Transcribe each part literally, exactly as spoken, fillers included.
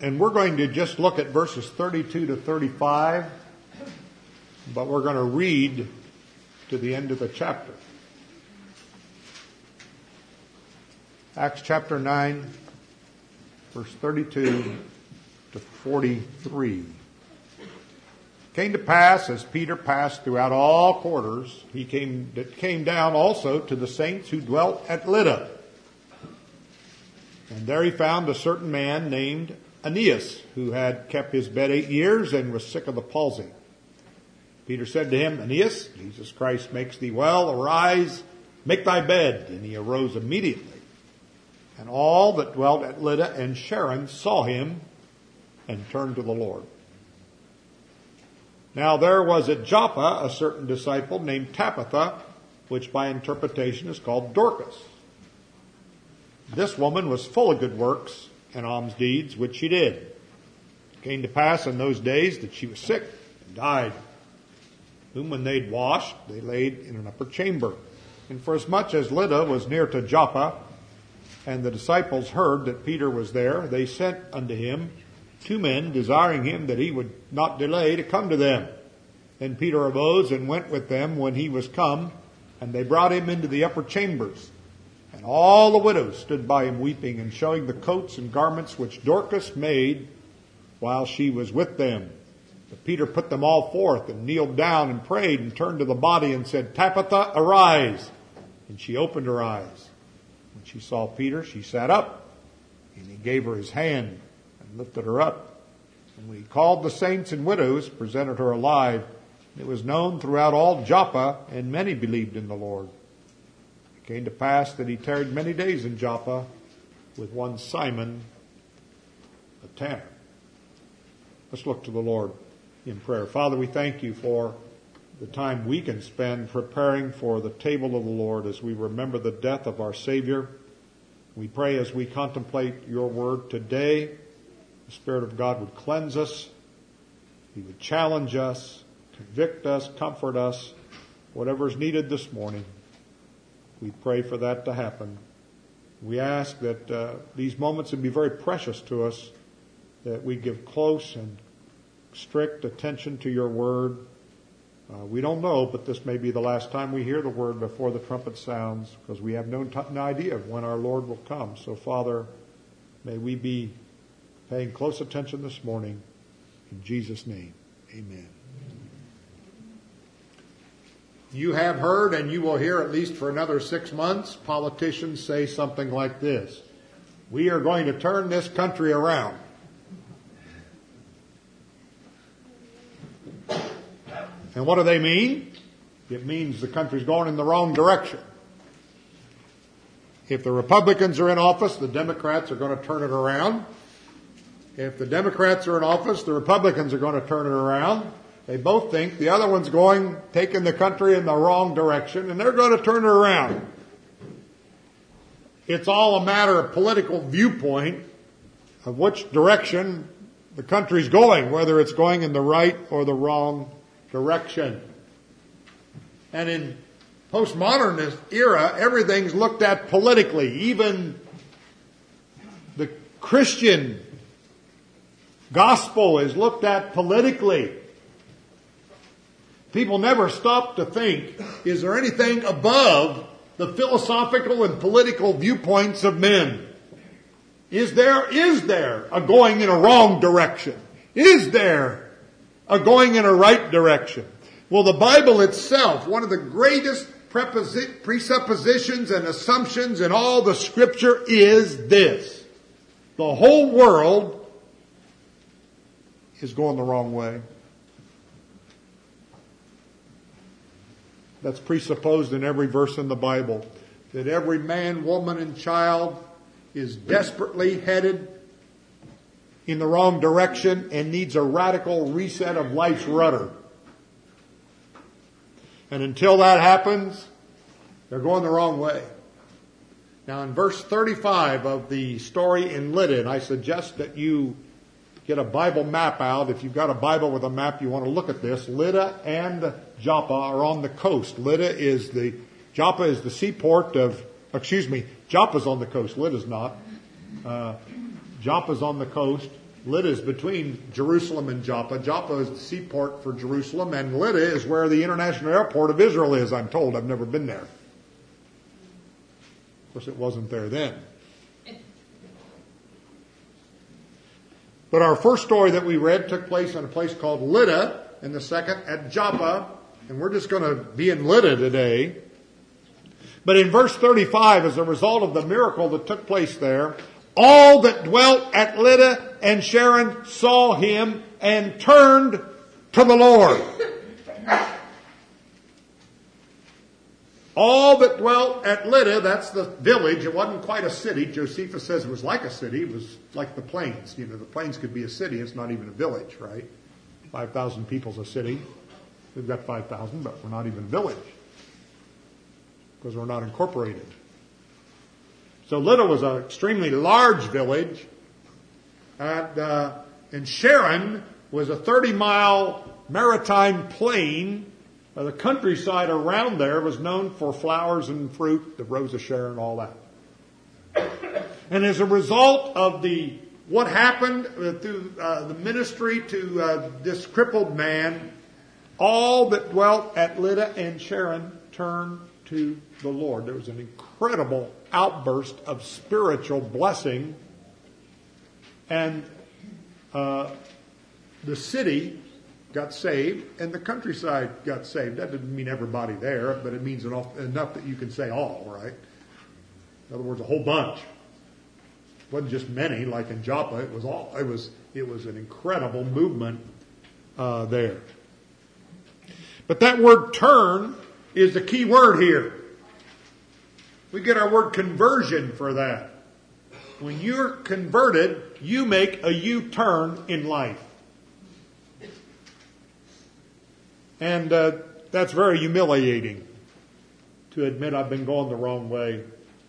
And we're going to just look at verses thirty-two to thirty-five, but we're going to read to the end of the chapter. Acts chapter nine, verse thirty-two to forty-three. It came to pass, as Peter passed throughout all quarters, he came, it came down also to the saints who dwelt at Lydda. And there he found a certain man named Aeneas, who had kept his bed eight years and was sick of the palsy. Peter said to him, Aeneas, Jesus Christ makes thee well. Arise, make thy bed. And he arose immediately. And all that dwelt at Lydda and Sharon saw him and turned to the Lord. Now there was at Joppa a certain disciple named Tabitha, which by interpretation is called Dorcas. This woman was full of good works and alms deeds, which she did. It came to pass in those days that she was sick and died, whom when they'd washed, they laid in an upper chamber. And forasmuch as Lydda was near to Joppa, and the disciples heard that Peter was there, they sent unto him two men, desiring him that he would not delay to come to them. Then Peter arose and went with them when he was come, and they brought him into the upper chambers. And all the widows stood by him weeping, and showing the coats and garments which Dorcas made while she was with them. But Peter put them all forth, and kneeled down and prayed, and turned to the body and said, Tabitha, arise. And she opened her eyes. When she saw Peter, she sat up, and he gave her his hand and lifted her up. And when he called the saints and widows, presented her alive. It was known throughout all Joppa, and many believed in the Lord. It came to pass that he tarried many days in Joppa with one Simon, a tanner. Let's look to the Lord in prayer. Father, we thank you for the time we can spend preparing for the table of the Lord as we remember the death of our Savior. We pray as we contemplate your word today, the Spirit of God would cleanse us. He would challenge us, convict us, comfort us, whatever is needed this morning. We pray for that to happen. We ask that uh, these moments would be very precious to us, that we give close and strict attention to your word. Uh, we don't know, but this may be the last time we hear the word before the trumpet sounds, because we have no, t- no idea of when our Lord will come. So, Father, may we be paying close attention this morning. In Jesus' name, amen. You have heard, and you will hear at least for another six months, politicians say something like this: we are going to turn this country around. And what do they mean? It means the country's going in the wrong direction. If the Republicans are in office, the Democrats are going to turn it around. If the Democrats are in office, the Republicans are going to turn it around. They both think the other one's going, taking the country in the wrong direction, and they're going to turn it around. It's all a matter of political viewpoint of which direction the country's going, whether it's going in the right or the wrong direction. And in postmodernist era, everything's looked at politically. Even the Christian gospel is looked at politically. People never stop to think, is there anything above the philosophical and political viewpoints of men? Is there, is there a going in a wrong direction? Is there a going in a right direction? Well, the Bible itself, one of the greatest preposi- presuppositions and assumptions in all the Scripture is this: the whole world is going the wrong way. That's presupposed in every verse in the Bible, that every man, woman, and child is desperately headed in the wrong direction and needs a radical reset of life's rudder. And until that happens, they're going the wrong way. Now in verse thirty-five of the story in Lydda, and I suggest that you get a Bible map out. If you've got a Bible with a map, you want to look at this. Lydda and Joppa are on the coast. Lydda is the, Joppa is the seaport of, excuse me, Joppa's on the coast. Lydda's not. Uh, Joppa's on the coast. Lydda is between Jerusalem and Joppa. Joppa is the seaport for Jerusalem, and Lydda is where the international airport of Israel is, I'm told. I've never been there. Of course, it wasn't there then. But our first story that we read took place in a place called Lydda, and the second at Joppa, and we're just going to be in Lydda today. But in verse thirty-five, as a result of the miracle that took place there, all that dwelt at Lydda and Sharon saw him and turned to the Lord. All that dwelt at Lydda, that's the village. It wasn't quite a city. Josephus says it was like a city. It was like the plains. You know, the plains could be a city. It's not even a village, right? five thousand people's a city. We've got five thousand, but we're not even a village because we're not incorporated. So Lydda was an extremely large village. And, uh, and Sharon was a thirty-mile maritime plain. Uh, the countryside around there was known for flowers and fruit, the Rose of Sharon, all that. And as a result of the what happened uh, through uh, the ministry to uh, this crippled man, all that dwelt at Lydda and Sharon turned to the Lord. There was an incredible outburst of spiritual blessing, and uh, the city got saved, and the countryside got saved. That doesn't mean everybody there, but it means enough, enough that you can say all, right? In other words, a whole bunch. It wasn't just many, like in Joppa. It was all. It was. It was an incredible movement uh, there. But that word "turn" is the key word here. We get our word conversion for that. When you're converted, you make a U-turn in life. And uh, that's very humiliating to admit I've been going the wrong way.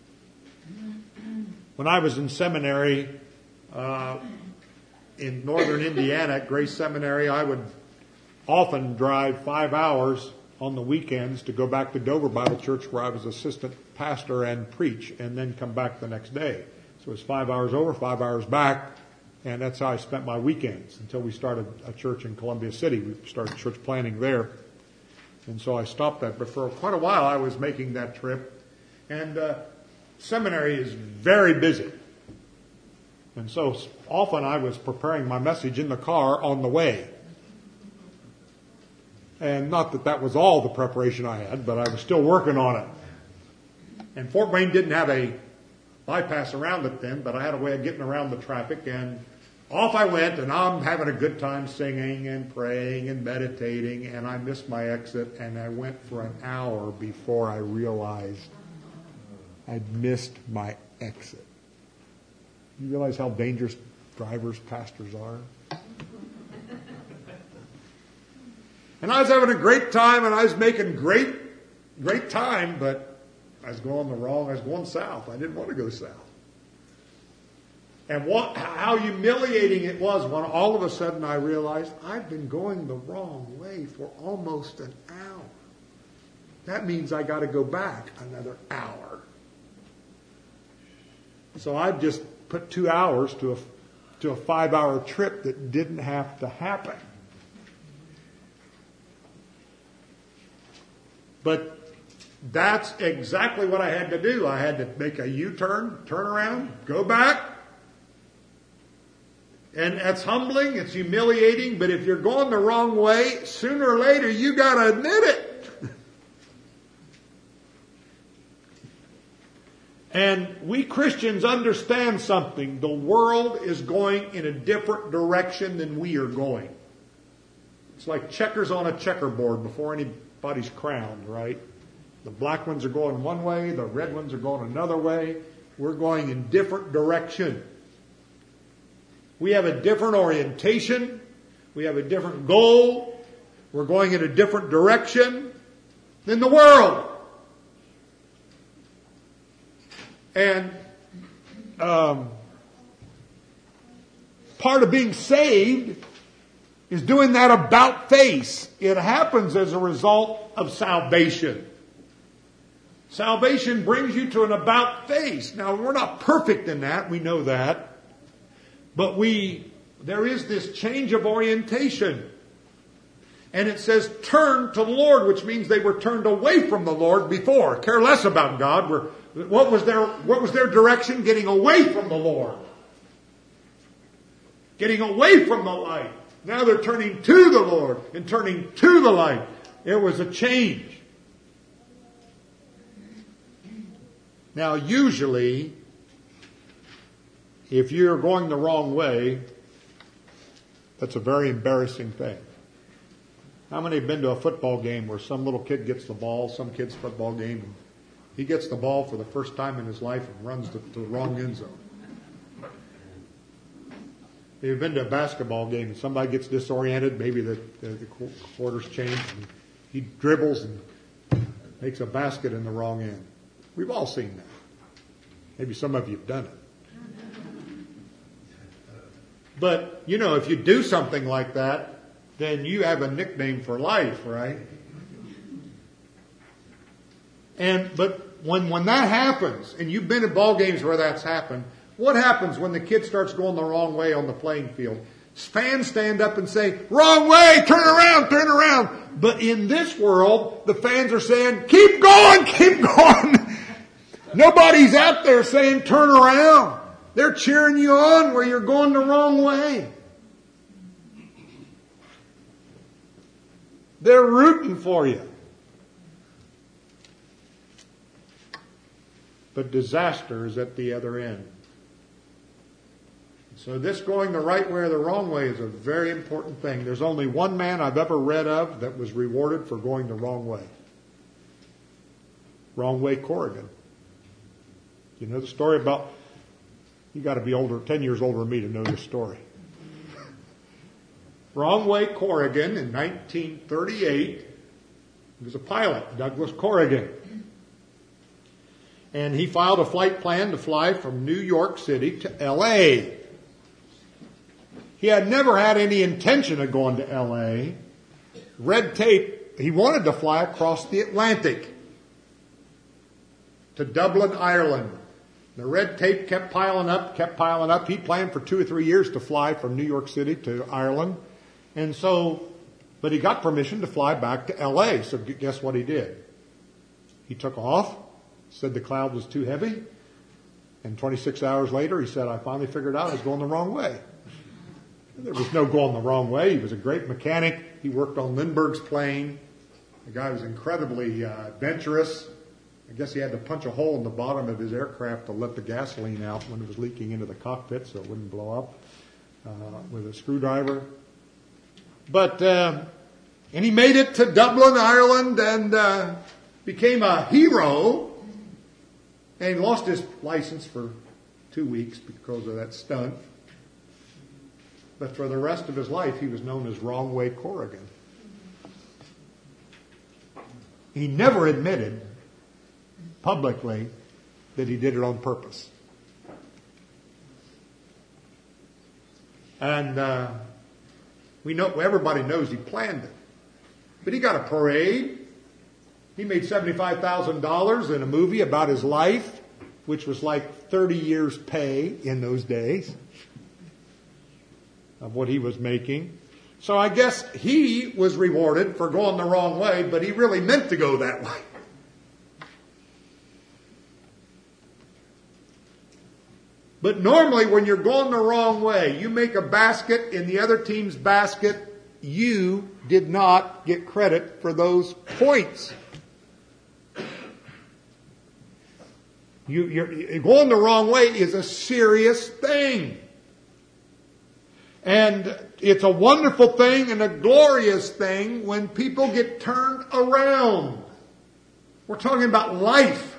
When I was in seminary uh, in northern Indiana at Grace Seminary, I would often drive five hours on the weekends to go back to Dover Bible Church where I was assistant pastor and preach, and then come back the next day. So it was five hours over, five hours back, and that's how I spent my weekends until we started a church in Columbia City. We started church planning there. And so I stopped that. But for quite a while I was making that trip. And uh, seminary is very busy. And so often I was preparing my message in the car on the way. And not that that was all the preparation I had, but I was still working on it. And Fort Wayne didn't have a bypass around it then, but I had a way of getting around the traffic, and off I went, and I'm having a good time singing and praying and meditating, and I missed my exit, and I went for an hour before I realized I'd missed my exit. You realize how dangerous drivers, pastors are? And I was having a great time, and I was making great, great time, but I was going the wrong, I was going south. I didn't want to go south. And what, how humiliating it was when all of a sudden I realized I've been going the wrong way for almost an hour. That means I got to go back another hour. So I've just put two hours to a, to a five-hour trip that didn't have to happen. But that's exactly what I had to do. I had to make a U-turn, turn around, go back. And it's humbling, it's humiliating, but if you're going the wrong way, sooner or later you got to admit it. And we Christians understand something. The world is going in a different direction than we are going. It's like checkers on a checkerboard before anybody's crowned, right? The black ones are going one way, the red ones are going another way. We're going in different direction. We have a different orientation. We have a different goal. We're going in a different direction than the world. And um, part of being saved is doing that about face. It happens as a result of salvation. Salvation brings you to an about face. Now, we're not perfect in that. We know that. But we there is this change of orientation. And it says turn to the Lord, which means they were turned away from the Lord before. Care less about God. Were, what was their, what was their direction? Getting away from the Lord. Getting away from the light. Now they're turning to the Lord and turning to the light. It was a change. Now usually, if you're going the wrong way, that's a very embarrassing thing. How many have been to a football game where some little kid gets the ball, some kid's football game, and he gets the ball for the first time in his life and runs to, to the wrong end zone? If you've been to a basketball game and somebody gets disoriented, maybe the, the, the quarters change, and he dribbles and makes a basket in the wrong end. We've all seen that. Maybe some of you have done it. But, you know, if you do something like that, then you have a nickname for life, right? And, but when, when that happens, and you've been at ball games where that's happened, what happens when the kid starts going the wrong way on the playing field? Fans stand up and say, wrong way, turn around, turn around. But in this world, the fans are saying, keep going, keep going. Nobody's out there saying, turn around. They're cheering you on where you're going the wrong way. They're rooting for you. But disaster is at the other end. So this going the right way or the wrong way is a very important thing. There's only one man I've ever read of that was rewarded for going the wrong way. Wrong Way Corrigan. You know the story about, you got to be older, ten years older than me to know this story. Wrong Way Corrigan in nineteen thirty-eight, he was a pilot, Douglas Corrigan. And he filed a flight plan to fly from New York City to L A. He had never had any intention of going to L A. Red tape, he wanted to fly across the Atlantic to Dublin, Ireland. The red tape kept piling up, kept piling up. He planned for two or three years to fly from New York City to Ireland. And so, but he got permission to fly back to L A. So guess what he did? He took off, said the cloud was too heavy. And twenty-six hours later, he said, I finally figured out I was going the wrong way. There was no going the wrong way. He was a great mechanic. He worked on Lindbergh's plane. The guy was incredibly uh, adventurous. I guess he had to punch a hole in the bottom of his aircraft to let the gasoline out when it was leaking into the cockpit so it wouldn't blow up uh, with a screwdriver. But, uh, and he made it to Dublin, Ireland, and uh, became a hero. And he lost his license for two weeks because of that stunt. But for the rest of his life, he was known as Wrong Way Corrigan. He never admitted publicly that he did it on purpose. And uh, we know, everybody knows he planned it. But he got a parade. He made seventy-five thousand dollars in a movie about his life, which was like thirty years' pay in those days of what he was making. So I guess he was rewarded for going the wrong way, but he really meant to go that way. But normally when you're going the wrong way, you make a basket in the other team's basket, you did not get credit for those points. You, you're, going the wrong way is a serious thing. And it's a wonderful thing and a glorious thing when people get turned around. We're talking about life.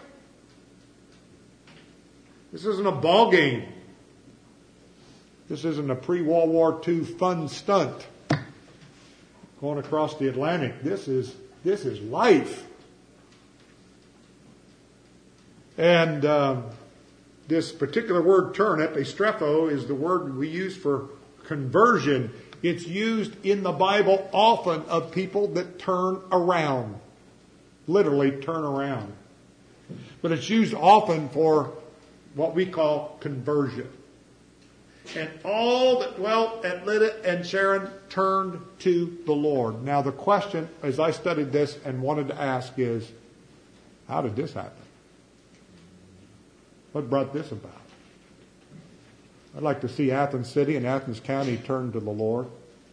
This isn't a ball game. This isn't a pre-World War Two fun stunt going across the Atlantic. This is, this is life. And um, this particular word turn, epistrepho, is the word we use for conversion. It's used in the Bible often of people that turn around. Literally turn around. But it's used often for what we call conversion. And all that dwelt at Lydda and Sharon turned to the Lord. Now the question, as I studied this and wanted to ask is, how did this happen? What brought this about? I'd like to see Athens City and Athens County turn to the Lord.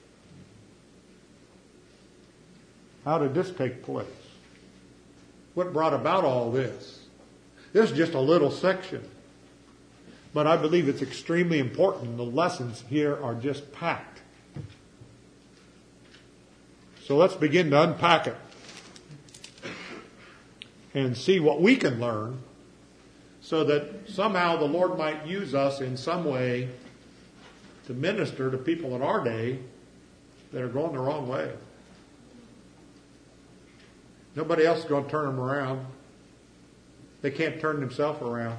How did this take place? What brought about all this? This is just a little section. But I believe it's extremely important. The lessons here are just packed. So let's begin to unpack it and see what we can learn so that somehow the Lord might use us in some way to minister to people in our day that are going the wrong way. Nobody else is going to turn them around. They can't turn themselves around.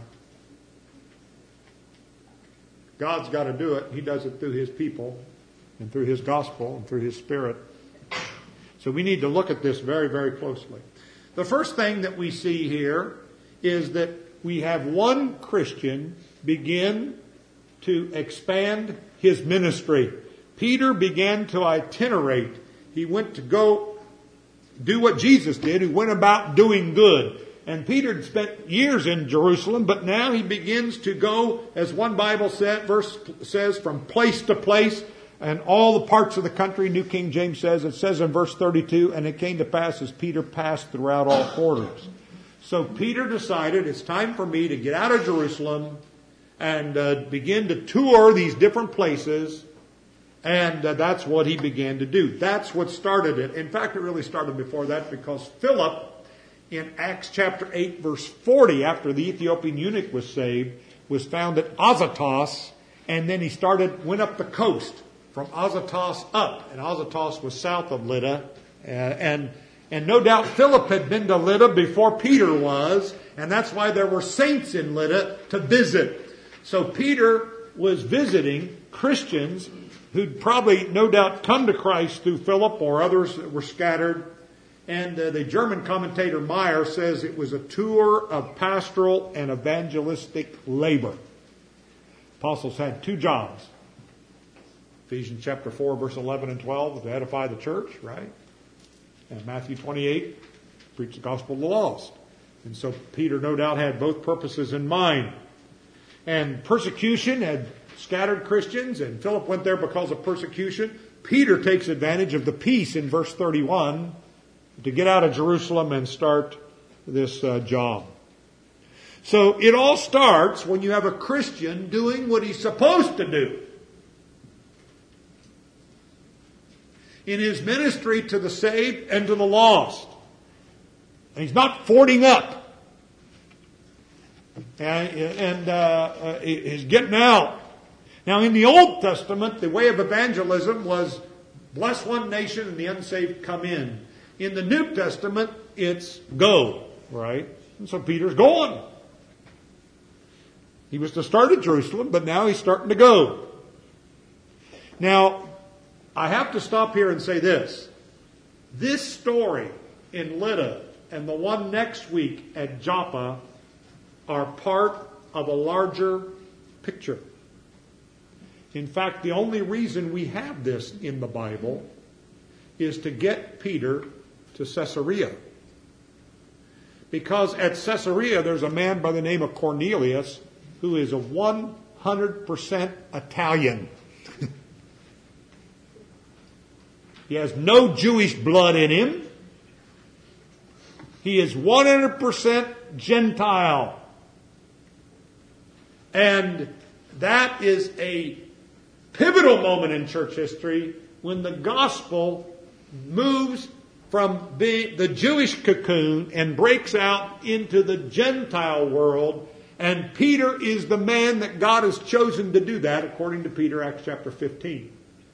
God's got to do it. He does it through His people and through His gospel and through His Spirit. So we need to look at this very, very closely. The first thing that we see here is that we have one Christian begin to expand his ministry. Peter began to itinerate. He went to go do what Jesus did. He went about doing good. And Peter had spent years in Jerusalem, but now he begins to go, as one Bible said, verse says, from place to place, and all the parts of the country. New King James says, it says in verse thirty-two, and it came to pass as Peter passed throughout all quarters. So Peter decided, it's time for me to get out of Jerusalem and uh, begin to tour these different places. And uh, that's what he began to do. That's what started it. In fact, it really started before that, because Philip, in Acts chapter eight, verse forty, after the Ethiopian eunuch was saved, was found at Azotus, and then he started, went up the coast from Azotus up, and Azotus was south of Lydda, uh, and and no doubt Philip had been to Lydda before Peter was, and that's why there were saints in Lydda to visit. So Peter was visiting Christians who'd probably no doubt come to Christ through Philip, or others that were scattered. And uh, the German commentator Meyer says it was a tour of pastoral and evangelistic labor. Apostles had two jobs. Ephesians chapter four, verse eleven and twelve, to edify the church, right? And Matthew twenty-eight, preach the gospel to the lost. And so Peter no doubt had both purposes in mind. And persecution had scattered Christians, and Philip went there because of persecution. Peter takes advantage of the peace in verse thirty-one to get out of Jerusalem and start this uh, job. So it all starts when you have a Christian doing what he's supposed to do. In his ministry to the saved and to the lost. And he's not fording up. And, and uh, he's getting out. Now in the Old Testament, the way of evangelism was bless one nation and the unsaved come in. In the New Testament, it's go, right? And so Peter's going. He was to start at Jerusalem, but now he's starting to go. Now, I have to stop here and say this. This story in Lydda and the one next week at Joppa are part of a larger picture. In fact, the only reason we have this in the Bible is to get Peter to Caesarea. Because at Caesarea there's a man by the name of Cornelius who is a one hundred percent Italian. He has no Jewish blood in him. He is one hundred percent Gentile. And that is a pivotal moment in church history when the gospel moves from being the Jewish cocoon and breaks out into the Gentile world. And Peter is the man that God has chosen to do that, according to Peter, Acts chapter fifteen.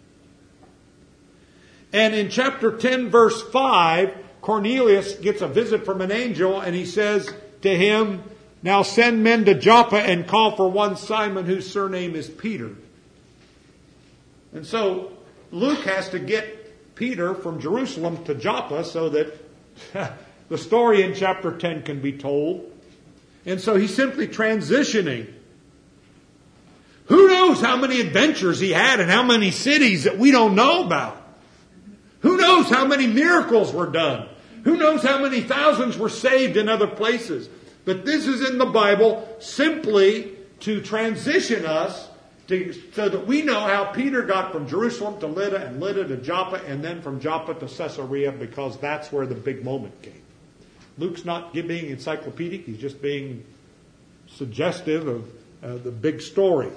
And in chapter ten, verse five, Cornelius gets a visit from an angel, and he says to him, now send men to Joppa and call for one Simon whose surname is Peter. And so Luke has to get Peter from Jerusalem to Joppa so that the story in chapter ten can be told. And so he's simply transitioning. Who knows knows how many adventures he had and how many cities that we don't know about? Who knows how many miracles were done? Who knows how many thousands were saved in other places? But this is in the Bible simply to transition us to, so that we know how Peter got from Jerusalem to Lydda and Lydda to Joppa and then from Joppa to Caesarea, because that's where the big moment came. Luke's not being encyclopedic. He's just being suggestive of uh, the big story.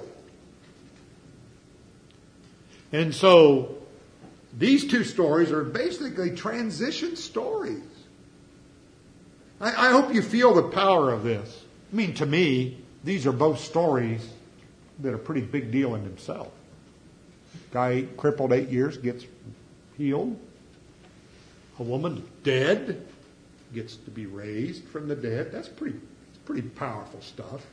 And so these two stories are basically transition stories. I, I hope you feel the power of this. I mean, to me, these are both stories that are a pretty big deal in themselves. Guy crippled eight years gets healed. A woman dead gets to be raised from the dead. That's pretty, pretty powerful stuff.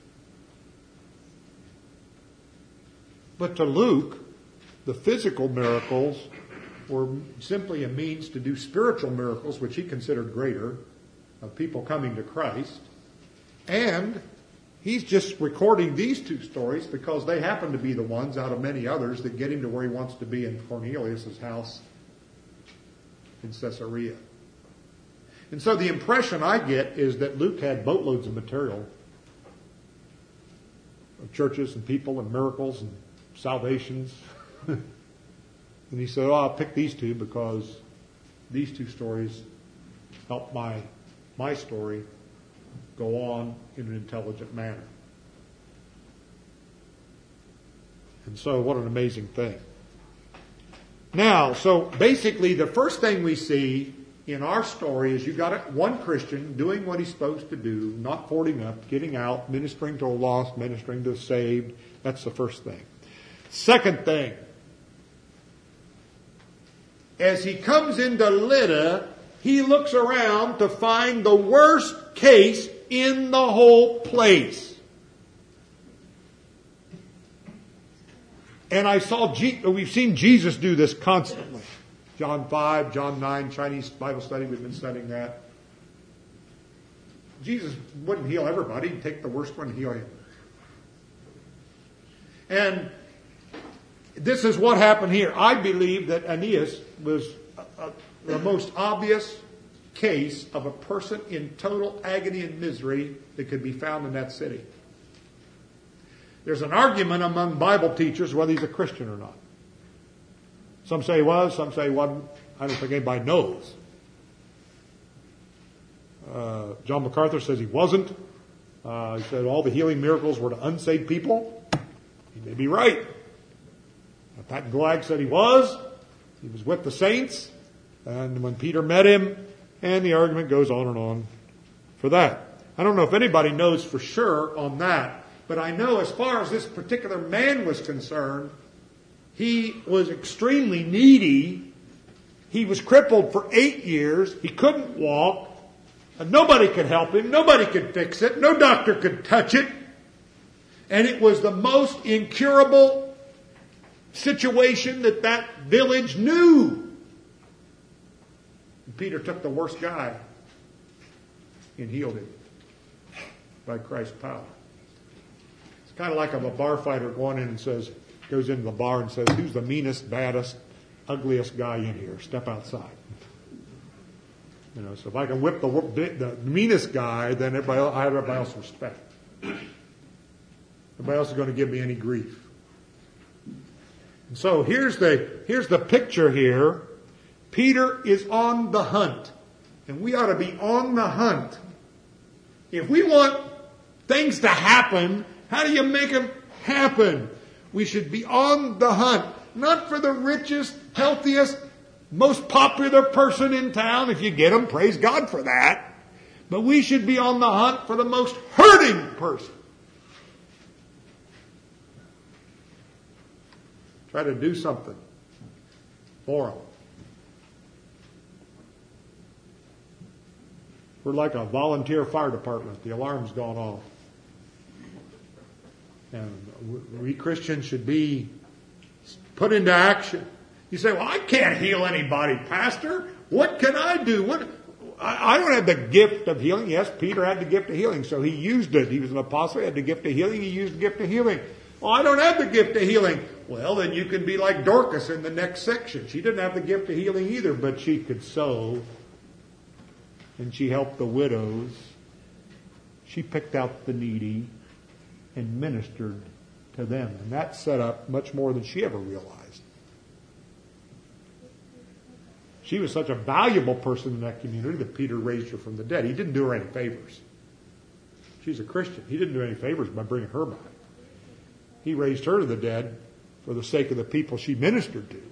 But to Luke, the physical miracles were simply a means to do spiritual miracles, which he considered greater, of people coming to Christ. And he's just recording these two stories because they happen to be the ones out of many others that get him to where he wants to be in Cornelius' house in Caesarea. And so the impression I get is that Luke had boatloads of material of churches and people and miracles and salvations. And he said, oh, I'll pick these two because these two stories help my, my story go on in an intelligent manner. And so what an amazing thing. Now, so basically the first thing we see in our story is you got one Christian doing what he's supposed to do, not hoarding up, getting out, ministering to a lost, ministering to the saved. That's the first thing. Second thing, as he comes into Lydda, he looks around to find the worst case in the whole place. And I saw, we've seen Jesus do this constantly. John five, John nine, Chinese Bible study, we've been studying that. Jesus wouldn't heal everybody. He'd take the worst one and heal him. And this is what happened here. I believe that Aeneas was a, a, the most obvious case of a person in total agony and misery that could be found in that city. There's an argument among Bible teachers whether he's a Christian or not. Some say he was, some say he wasn't. I don't think anybody knows. Uh, John MacArthur says he wasn't. Uh, he said all the healing miracles were to unsaved people. He may be right. Pat Glag said he was. He was with the saints. And when Peter met him, and the argument goes on and on for that. I don't know if anybody knows for sure on that, but I know as far as this particular man was concerned, he was extremely needy. He was crippled for eight years. He couldn't walk. And nobody could help him. Nobody could fix it. No doctor could touch it. And it was the most incurable situation that that village knew. And Peter took the worst guy and healed him by Christ's power. It's kind of like if a bar fighter going in and says, goes into the bar and says, who's the meanest, baddest, ugliest guy in here? Step outside. You know, so if I can whip the, the meanest guy, then everybody, I have everybody else respect. Nobody else is going to give me any grief. And so here's the, here's the picture here. Peter is on the hunt. And we ought to be on the hunt. If we want things to happen, how do you make them happen? We should be on the hunt. Not for the richest, healthiest, most popular person in town. If you get them, praise God for that. But we should be on the hunt for the most hurting person. Try to do something for them. We're like a volunteer fire department. The alarm's gone off. And we Christians should be put into action. You say, well, I can't heal anybody, Pastor. What can I do? What? I, I don't have the gift of healing. Yes, Peter had the gift of healing, so he used it. He was an apostle. He had the gift of healing. He used the gift of healing. Oh, I don't have the gift of healing. Well, then you can be like Dorcas in the next section. She didn't have the gift of healing either, but she could sew. And she helped the widows. She picked out the needy and ministered to them. And that set up much more than she ever realized. She was such a valuable person in that community that Peter raised her from the dead. He didn't do her any favors. She's a Christian. He didn't do any favors by bringing her back. He raised her to the dead for the sake of the people she ministered to,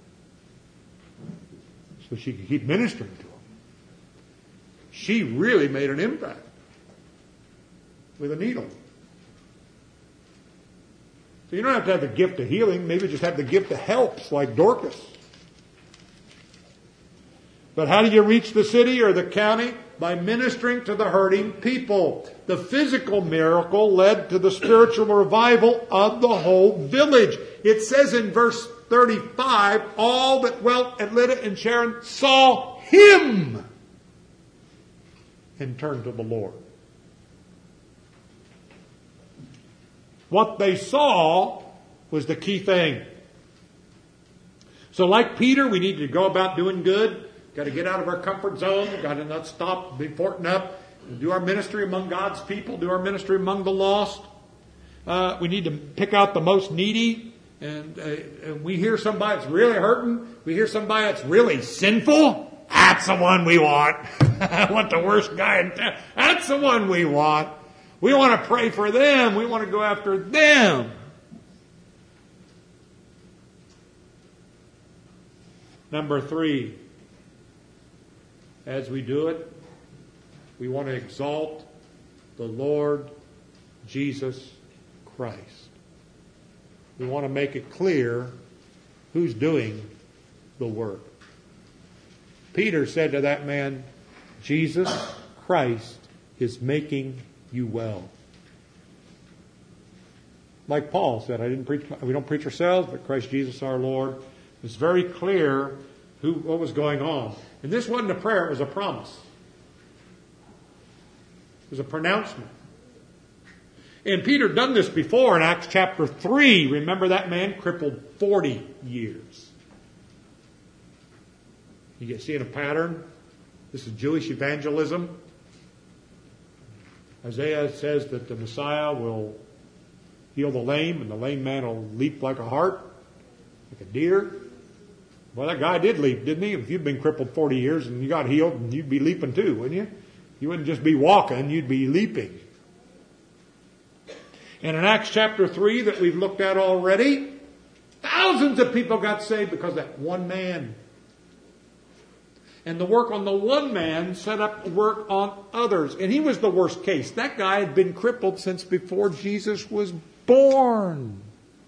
so she could keep ministering to them. She really made an impact with a needle. So you don't have to have the gift of healing. Maybe just have the gift of helps like Dorcas. But how do you reach the city or the county? By ministering to the hurting people. The physical miracle led to the spiritual revival of the whole village. It says in verse thirty-five, all that dwelt at Lydda and Sharon saw him and turned to the Lord. What they saw was the key thing. So like Peter, we need to go about doing good. Got to get out of our comfort zone. Got to not stop, be important up. Do our ministry among God's people. Do our ministry among the lost. Uh, we need to pick out the most needy. And, uh, and we hear somebody that's really hurting. We hear somebody that's really sinful. That's the one we want. I want the worst guy in town. That's the one we want. We want to pray for them. We want to go after them. Number three. As we do it, we want to exalt the Lord Jesus Christ. We want to make it clear who's doing the work. Peter said to that man, Jesus Christ is making you well. Like Paul said, I didn't preach, we don't preach ourselves, but Christ Jesus our Lord. It's very clear who, what was going on. And this wasn't a prayer, it was a promise. It was a pronouncement. And Peter done this before in Acts chapter three. Remember that man crippled forty years. You get seeing a pattern? This is Jewish evangelism. Isaiah says that the Messiah will heal the lame, and the lame man will leap like a hart, like a deer. Well, that guy did leap, didn't he? If you'd been crippled forty years and you got healed, you'd be leaping too, wouldn't you? You wouldn't just be walking, you'd be leaping. And in Acts chapter three that we've looked at already, thousands of people got saved because of that one man. And the work on the one man set up work on others. And he was the worst case. That guy had been crippled since before Jesus was born.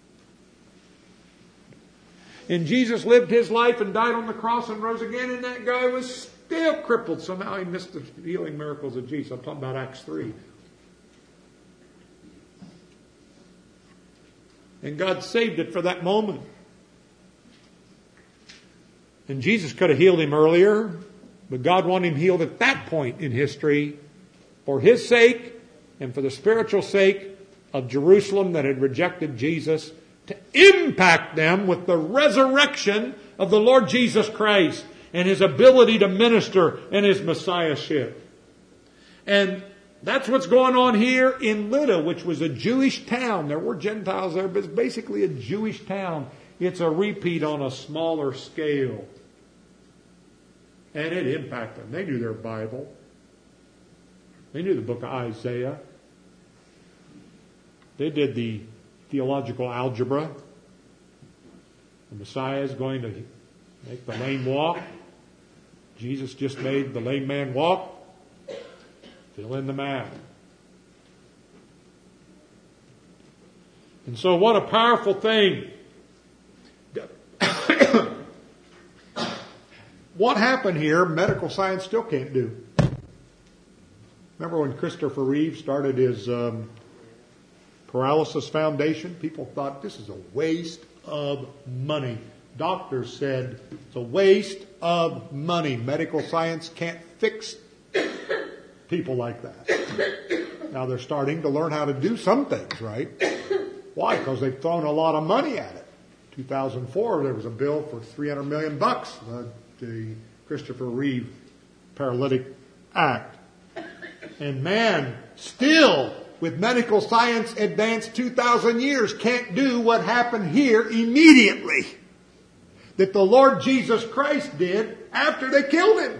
And Jesus lived his life and died on the cross and rose again, and that guy was still crippled. Somehow he missed the healing miracles of Jesus. I'm talking about Acts three. And God saved it for that moment. And Jesus could have healed him earlier, but God wanted him healed at that point in history for his sake and for the spiritual sake of Jerusalem that had rejected Jesus, to impact them with the resurrection of the Lord Jesus Christ and his ability to minister and his messiahship. And that's what's going on here in Lydda, which was a Jewish town. There were Gentiles there, but it's basically a Jewish town. It's a repeat on a smaller scale. And it impacted them. They knew their Bible. They knew the book of Isaiah. They did the theological algebra. The Messiah is going to make the lame walk. Jesus just made the lame man walk. Fill in the math. And so what a powerful thing. What happened here, medical science still can't do. Remember when Christopher Reeve started his um, Paralysis Foundation? People thought this is a waste of money. Doctors said it's a waste of money. Medical science can't fix people like that. Now they're starting to learn how to do some things, right? Why? Because they've thrown a lot of money at it. two thousand four, there was a bill for three hundred million bucks, the, the Christopher Reeve Paralytic Act. And man, still, with medical science advanced two thousand years, can't do what happened here immediately that the Lord Jesus Christ did after they killed him.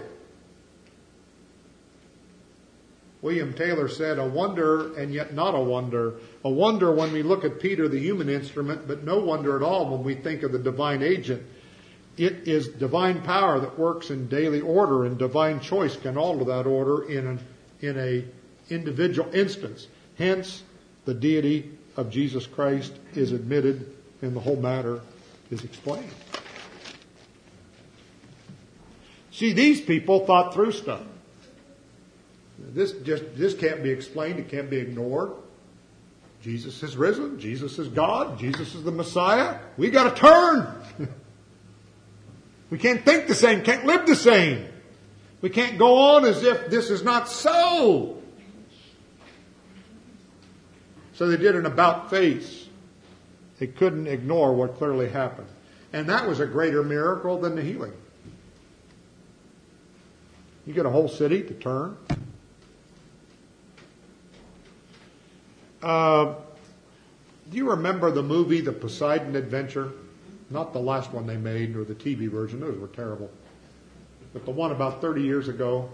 William Taylor said, a wonder and yet not a wonder. A wonder when we look at Peter, the human instrument, but no wonder at all when we think of the divine agent. It is divine power that works in daily order, and divine choice can alter that order in an in a individual instance. Hence, the deity of Jesus Christ is admitted and the whole matter is explained. See, these people thought through stuff. This just this can't be explained. It can't be ignored. Jesus is risen. Jesus is God. Jesus is the Messiah. We got to turn. We can't think the same. Can't live the same. We can't go on as if this is not so. So they did an about face. They couldn't ignore what clearly happened. And that was a greater miracle than the healing. You get a whole city to turn. Uh, do you remember the movie The Poseidon Adventure? Not the last one they made, or the T V version. Those were terrible. But the one about thirty years ago.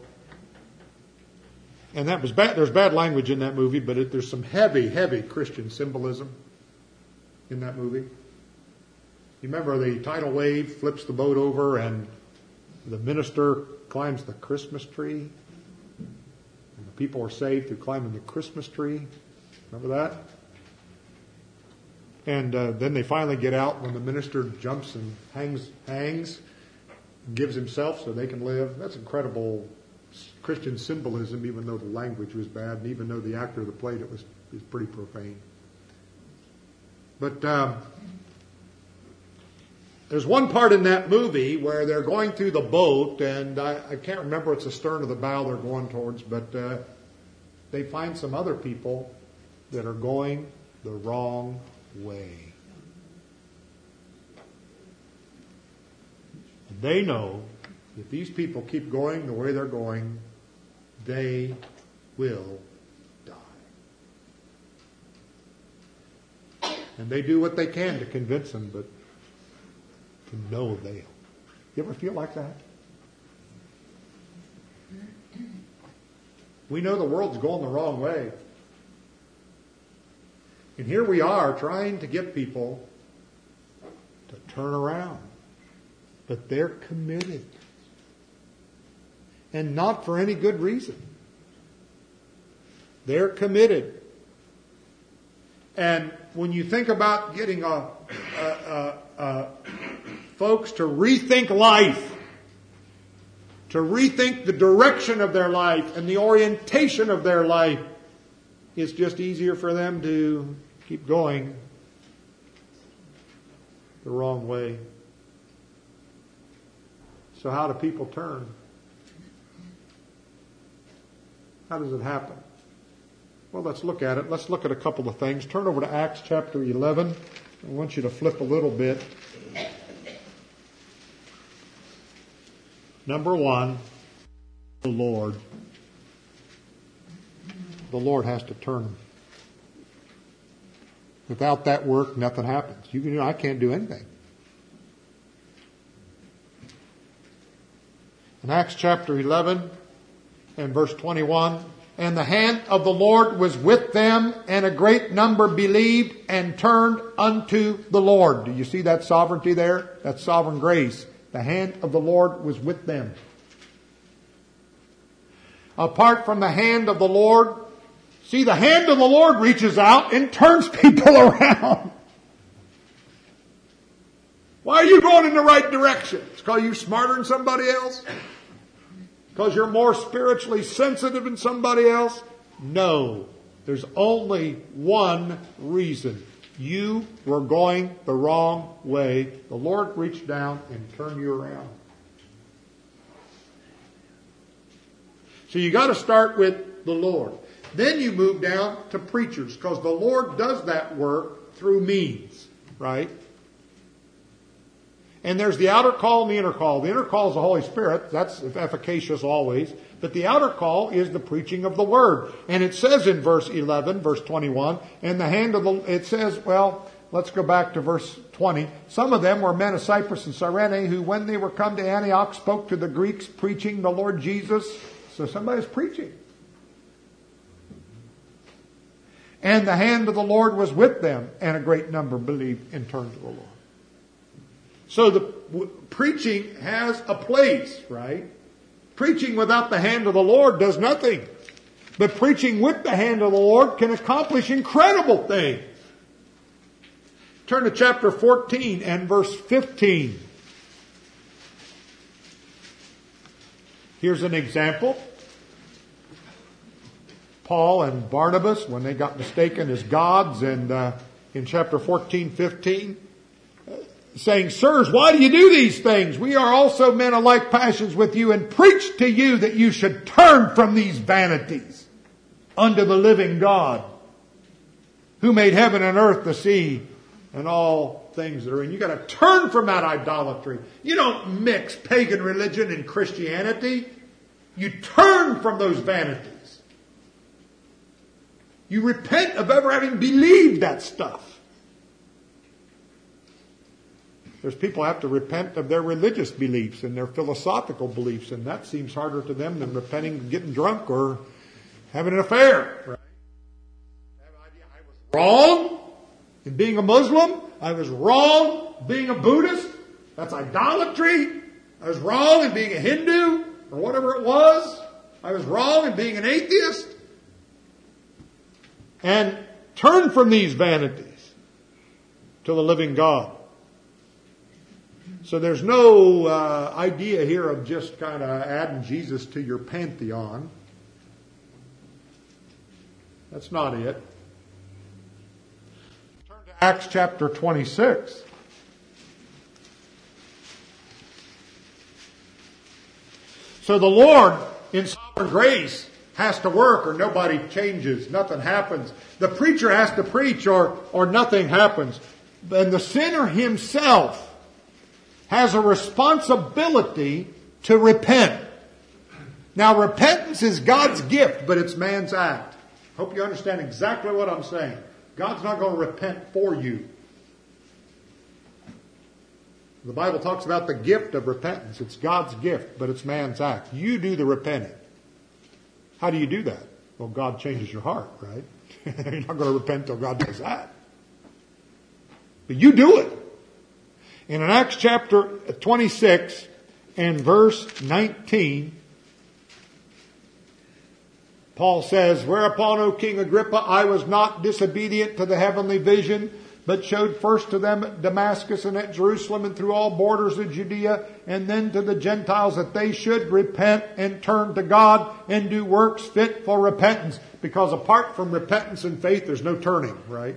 And that was bad. There's bad language in that movie, but it, there's some heavy, heavy Christian symbolism in that movie. You remember the tidal wave flips the boat over and the minister climbs the Christmas tree? And the people are saved through climbing the Christmas tree. Remember that? And uh, then they finally get out when the minister jumps and hangs, hangs, and gives himself so they can live. That's incredible Christian symbolism, even though the language was bad, and even though the actor that played it was, was pretty profane. But um, there's one part in that movie where they're going through the boat, and I, I can't remember it's the stern or the bow they're going towards, but uh, they find some other people that are going the wrong way. They know if these people keep going the way they're going, they will die. And they do what they can to convince them, but to no avail. You ever feel like that? We know the world's going the wrong way. And here we are trying to get people to turn around. But they're committed. And not for any good reason. They're committed. And when you think about getting a, a, a, a folks to rethink life, to rethink the direction of their life and the orientation of their life, it's just easier for them to keep going the wrong way. So how do people turn? How does it happen? Well, let's look at it. Let's look at a couple of things. Turn over to Acts chapter eleven. I want you to flip a little bit. Number one, the Lord. The Lord has to turn them. Without that work, nothing happens. You can, you know, I can't do anything. In Acts chapter eleven and verse twenty-one, and the hand of the Lord was with them, and a great number believed and turned unto the Lord. Do you see that sovereignty there? That sovereign grace. The hand of the Lord was with them. Apart from the hand of the Lord, see, the hand of the Lord reaches out and turns people around. Why are you going in the right direction? It's because you're smarter than somebody else? Because you're more spiritually sensitive than somebody else? No. There's only one reason. You were going the wrong way. The Lord reached down and turned you around. So you got to start with the Lord. Then you move down to preachers, because the Lord does that work through means, right? And there's the outer call and the inner call. The inner call is the Holy Spirit. That's efficacious always. But the outer call is the preaching of the Word. And it says in verse eleven, verse twenty-one, and the hand of the, it says, well, let's go back to verse twenty. Some of them were men of Cyprus and Cyrene, who when they were come to Antioch spoke to the Greeks, preaching the Lord Jesus. So somebody's preaching. And the hand of the Lord was with them, and a great number believed and turned to the Lord. So the w- preaching has a place, right? Preaching without the hand of the Lord does nothing. But preaching with the hand of the Lord can accomplish incredible things. Turn to chapter fourteen and verse fifteen. Here's an example. Paul and Barnabas, when they got mistaken as gods, and uh, in chapter fourteen, fifteen, uh, saying, Sirs, why do you do these things? We are also men of like passions with you, and preach to you that you should turn from these vanities unto the living God, who made heaven and earth, the sea, and all things that are in. You got to turn from that idolatry. You don't mix pagan religion and Christianity. You turn from those vanities. You repent of ever having believed that stuff. There's people who have to repent of their religious beliefs and their philosophical beliefs, and that seems harder to them than repenting of getting drunk or having an affair. Right? I was wrong in being a Muslim. I was wrong being a Buddhist. That's idolatry. I was wrong in being a Hindu or whatever it was. I was wrong in being an atheist. And turn from these vanities to the living God. So there's no uh, idea here of just kind of adding Jesus to your pantheon. That's not it. Turn to Acts chapter twenty-six. So the Lord, in sovereign grace, has to work or nobody changes. Nothing happens. The preacher has to preach or, or nothing happens. And the sinner himself has a responsibility to repent. Now, repentance is God's gift, but it's man's act. Hope you understand exactly what I'm saying. God's not going to repent for you. The Bible talks about the gift of repentance. It's God's gift, but it's man's act. You do the repenting. How do you do that? Well, God changes your heart, right? You're not going to repent until God does that. But you do it. And in Acts chapter twenty-six and verse nineteen, Paul says, Whereupon, O King Agrippa, I was not disobedient to the heavenly vision, but showed first to them at Damascus and at Jerusalem and through all borders of Judea, and then to the Gentiles, that they should repent and turn to God and do works fit for repentance. Because apart from repentance and faith, there's no turning, right?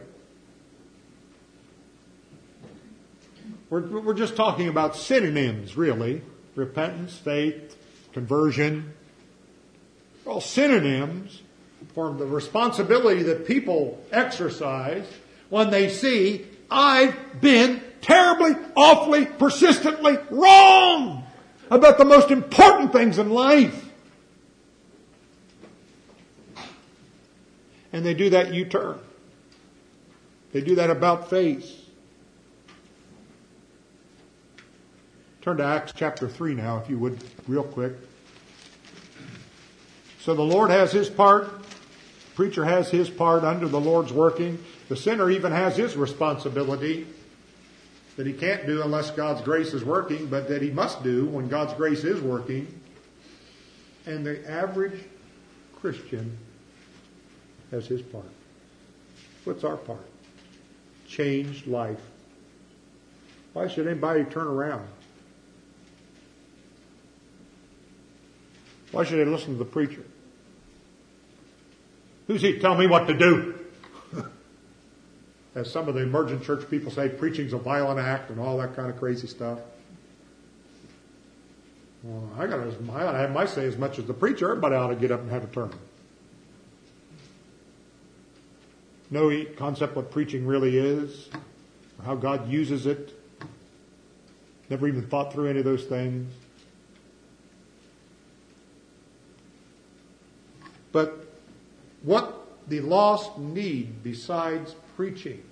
We're, we're just talking about synonyms, really. Repentance, faith, conversion. They're all synonyms for the responsibility that people exercise when they see, I've been terribly, awfully, persistently wrong about the most important things in life. And they do that U-turn. They do that about face. Turn to Acts chapter three now, if you would, real quick. So the Lord has His part. The preacher has his part under the Lord's working. The sinner even has his responsibility that he can't do unless God's grace is working, but that he must do when God's grace is working. And the average Christian has his part. What's our part? Changed life. Why should anybody turn around? Why should they listen to the preacher? Who's he to tell me what to do? As some of the emergent church people say, preaching's a violent act and all that kind of crazy stuff. Well, I got to have my say as much as the preacher. Everybody ought to get up and have a turn. no concept what preaching really is, or how God uses it. Never even thought through any of those things. But what the lost need besides preaching,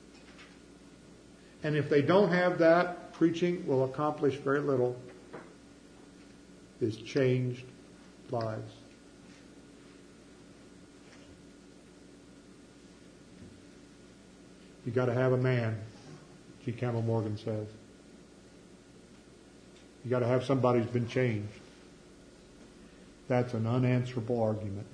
and if they don't have that, preaching will accomplish very little, is changed lives. You got to have a man, G. Campbell Morgan says. You got to have somebody who's been changed. That's an unanswerable argument.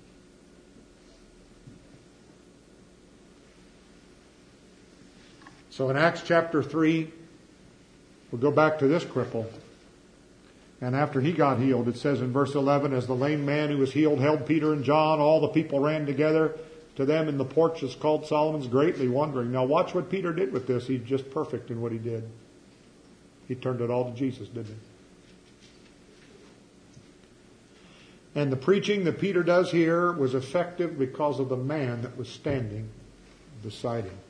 So in Acts chapter three, we'll go back to this cripple. And after he got healed, it says in verse eleven, as the lame man who was healed held Peter and John, all the people ran together to them in the porch that's called Solomon's, greatly wondering. Now watch what Peter did with this. He's just perfect in what he did. He turned it all to Jesus, didn't he? And the preaching that Peter does here was effective because of the man that was standing beside him.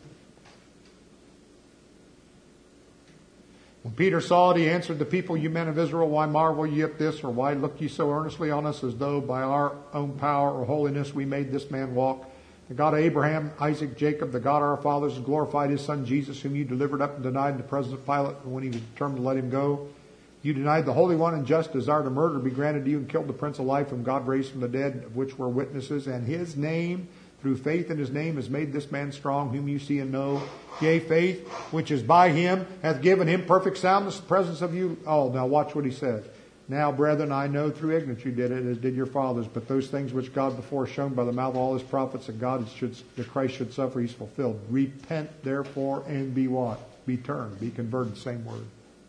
When Peter saw it, he answered the people, you men of Israel, why marvel ye at this, or why look ye so earnestly on us, as though by our own power or holiness we made this man walk? The God of Abraham, Isaac, Jacob, the God of our fathers, has glorified his son Jesus, whom you delivered up and denied in the presence of Pilate when he was determined to let him go. You denied the Holy One, and just desire to murder be granted to you, and killed the Prince of Life, whom God raised from the dead, of which we're witnesses. And his name, through faith in his name, has made this man strong, whom you see and know. Yea, faith, which is by him, hath given him perfect soundness in the presence of you. Oh, now watch what he says. Now, brethren, I know through ignorance you did it, as did your fathers. But those things which God before shown by the mouth of all his prophets, that God should, that Christ should suffer, he's fulfilled. Repent, therefore, and be what? Be turned, be converted, same word.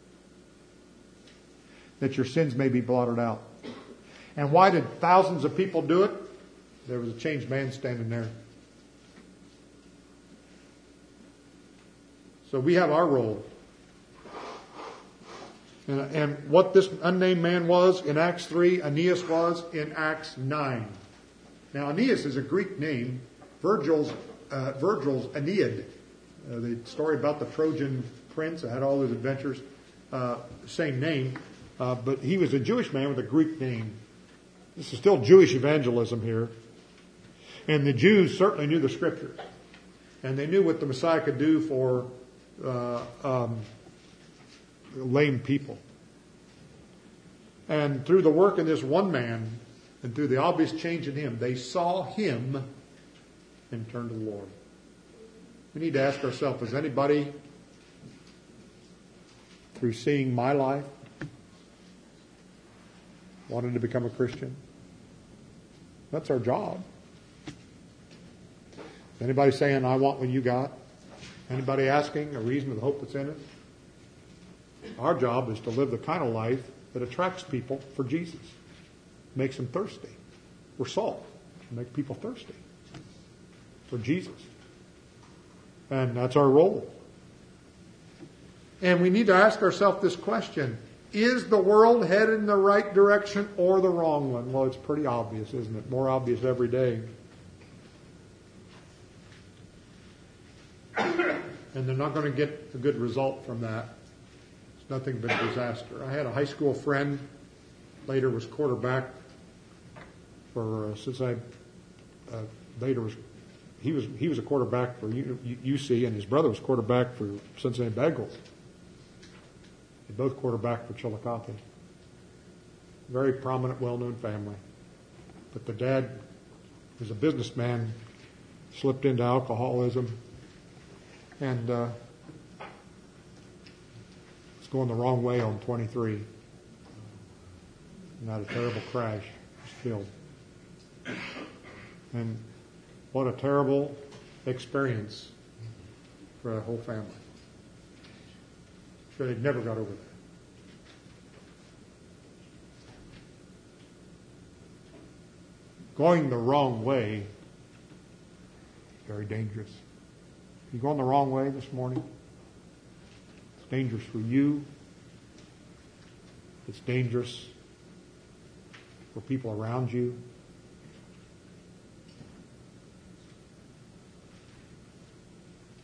That your sins may be blotted out. And why did thousands of people do it? There was a changed man standing there. So we have our role. And, and what this unnamed man was in Acts three, Aeneas was in Acts nine. Now Aeneas is a Greek name. Virgil's, uh, Virgil's Aeneid, uh, the story about the Trojan prince that had all those adventures, uh, same name. Uh, but he was a Jewish man with a Greek name. This is still Jewish evangelism here. And the Jews certainly knew the Scriptures. And they knew what the Messiah could do for uh, um, lame people. And through the work of this one man, and through the obvious change in him, they saw him and turned to the Lord. We need to ask ourselves, has anybody, through seeing my life, wanted to become a Christian? That's our job. Anybody saying, I want what you got? Anybody asking a reason of the hope that's in it? Our job is to live the kind of life that attracts people for Jesus. Makes them thirsty. We're salt. Make people thirsty for Jesus. And that's our role. And we need to ask ourselves this question. Is the world headed in the right direction or the wrong one? Well, it's pretty obvious, isn't it? More obvious every day. And they're not going to get a good result from that. It's nothing but disaster. I had a high school friend, later was quarterback for, uh, since I, uh, later was, he was he was a quarterback for U C, and his brother was quarterback for Cincinnati Bengals. They both quarterback for Chillicothe. Very prominent, well-known family. But the dad was a businessman, slipped into alcoholism, and uh, was going the wrong way on twenty-three. And had a terrible crash. Was killed. And what a terrible experience for the whole family. Sure, they'd never got over that. Going the wrong way, very dangerous. You going the wrong way this morning? It's dangerous for you. It's dangerous for people around you.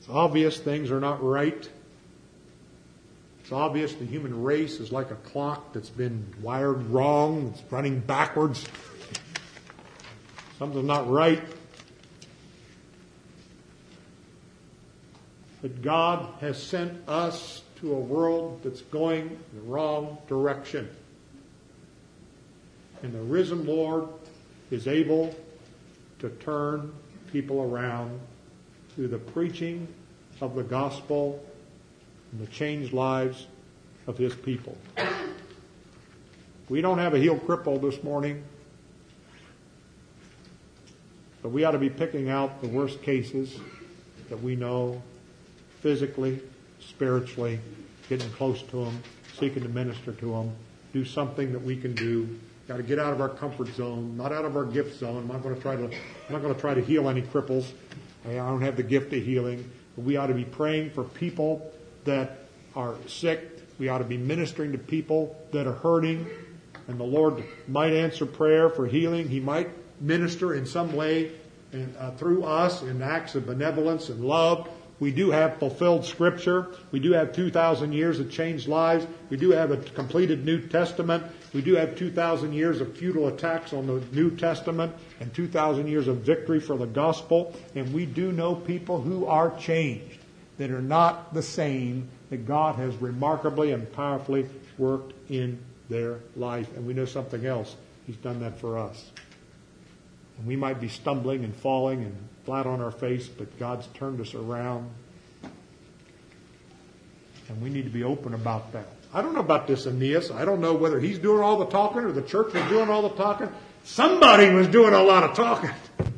It's obvious things are not right. It's obvious the human race is like a clock that's been wired wrong. It's running backwards. Something's not right. But God has sent us to a world that's going the wrong direction. And the risen Lord is able to turn people around through the preaching of the gospel and the changed lives of His people. We don't have a healed cripple this morning, but we ought to be picking out the worst cases that we know, physically, spiritually, getting close to them, seeking to minister to them, do something that we can do. Got to get out of our comfort zone, not out of our gift zone. I'm not going to try to, I'm not going to try to heal any cripples. I don't have the gift of healing. But we ought to be praying for people that are sick. We ought to be ministering to people that are hurting. And the Lord might answer prayer for healing. He might minister in some way and, uh, through us in acts of benevolence and love. We do have fulfilled Scripture. We do have two thousand years of changed lives. We do have a completed New Testament. We do have two thousand years of futile attacks on the New Testament and two thousand years of victory for the gospel. And we do know people who are changed, that are not the same, that God has remarkably and powerfully worked in their life. And we know something else. He's done that for us. And we might be stumbling and falling and flat on our face, but God's turned us around. And we need to be open about that. I don't know about this Aeneas. I don't know whether he's doing all the talking or the church was doing all the talking. Somebody was doing a lot of talking.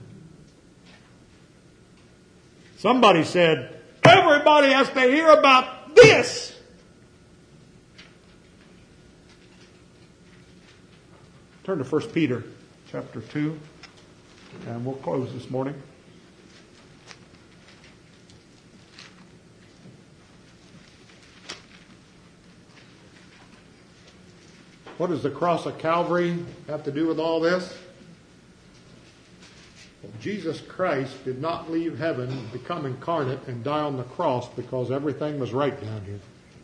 Somebody said, everybody has to hear about this. Turn to First Peter chapter two, and we'll close this morning. What does the cross of Calvary have to do with all this? Well, Jesus Christ did not leave heaven, become incarnate, and die on the cross because everything was right down here.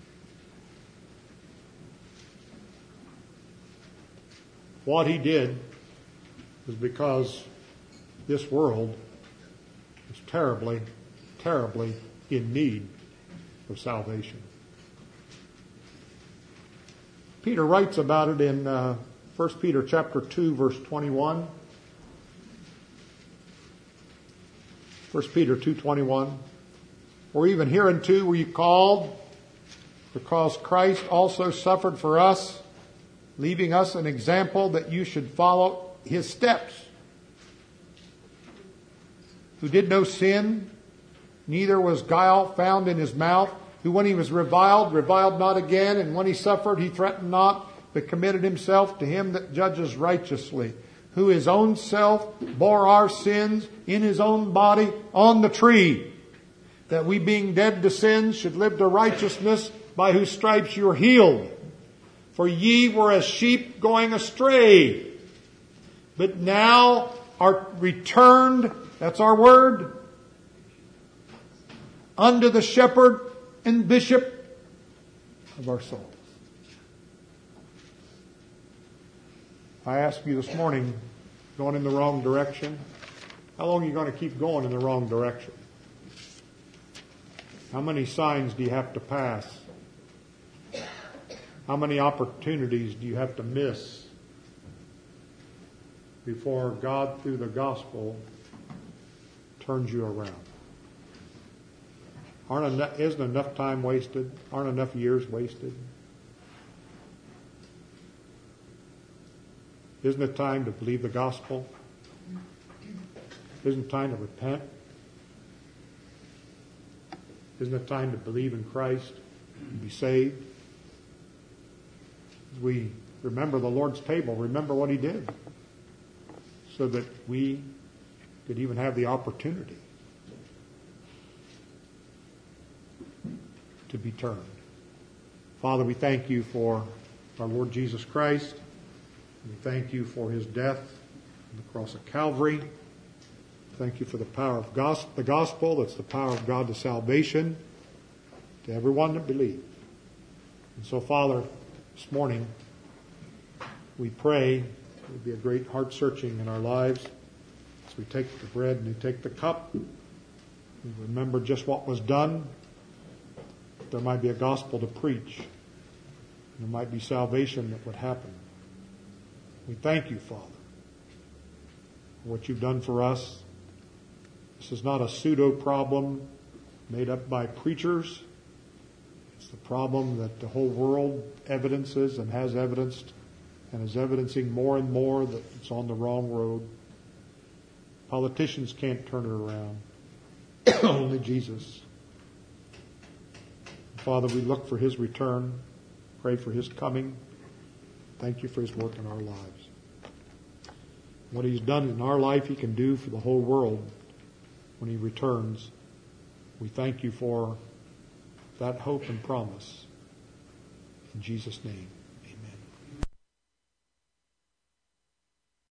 What He did was because this world is terribly, terribly in need of salvation. Peter writes about it in uh, First Peter chapter two, verse twenty-one. First Peter two twenty-one. Or even hereunto were you called, because Christ also suffered for us, leaving us an example that you should follow His steps. Who did no sin, neither was guile found in His mouth. Who when He was reviled, reviled not again, and when He suffered, He threatened not, but committed Himself to Him that judges righteously. Who His own self bore our sins in His own body on the tree, that we being dead to sins should live to righteousness, by whose stripes you are healed. For ye were as sheep going astray, but now are returned, that's our word, unto the shepherd and bishop of our souls. I ask you this morning, going in the wrong direction, how long are you going to keep going in the wrong direction? How many signs do you have to pass? How many opportunities do you have to miss before God, through the gospel, turns you around? Aren't enough, isn't enough time wasted? Aren't enough years wasted? Isn't it time to believe the gospel? Isn't it time to repent? Isn't it time to believe in Christ and be saved? As we remember the Lord's table, remember what He did, so that we could even have the opportunity to be turned. Father, we thank You for our Lord Jesus Christ. We thank You for His death on the cross of Calvary. Thank you for the power of gos- the gospel. That's the power of God to salvation to everyone that believes. And so, Father, this morning we pray there will be a great heart searching in our lives as we take the bread and we take the cup. We remember just what was done. There might be a gospel to preach. There might be salvation that would happen. We thank you, Father, for what you've done for us. This is not a pseudo problem made up by preachers. It's the problem that the whole world evidences and has evidenced and is evidencing more and more that it's on the wrong road. Politicians can't turn it around. Only Jesus. Father, we look for his return. Pray for his coming. Thank you for his work in our lives. What he's done in our life, he can do for the whole world when he returns. We thank you for that hope and promise. In Jesus' name.